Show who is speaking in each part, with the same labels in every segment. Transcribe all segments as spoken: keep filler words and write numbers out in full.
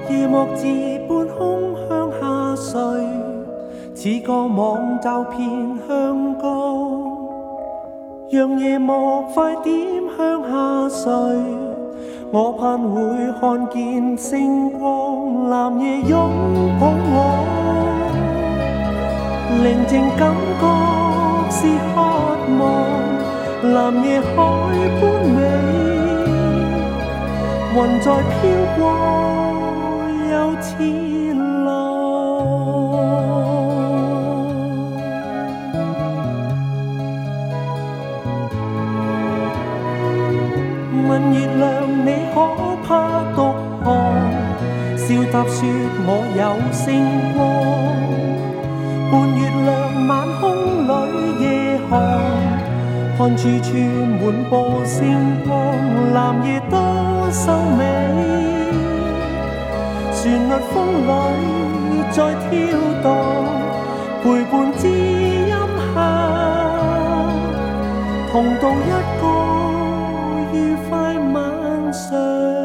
Speaker 1: 夜幕自半空向下垂，似個網罩遍香港。讓夜幕快點向下垂，我盼會看見星光。藍夜擁抱我，寧靜感覺是渴望。藍夜海般美，雲在飄過又似浪。問月亮你可怕獨航，笑答說我有星光。伴月亮晚空裏夜航，看處處滿布星光。藍夜多秀美，旋律風裏在跳蕩，陪伴知音下，同度一個愉快晚上。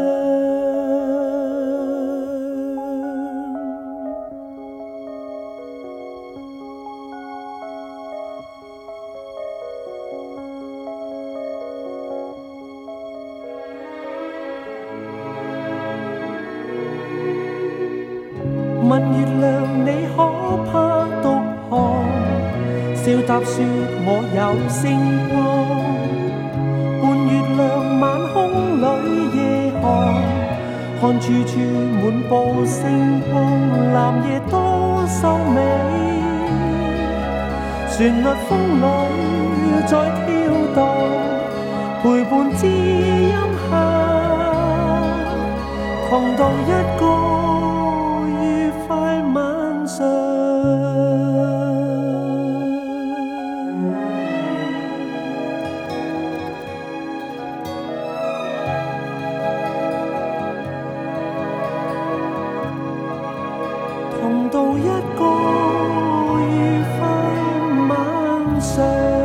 Speaker 1: 問月亮你可怕獨航，笑答說我有星光。伴月亮晚空裏夜航，看處處滿布星光。藍夜多秀美，旋律風裏在跳蕩，陪伴知音下，同度一個晚上。同度一個愉快晚上。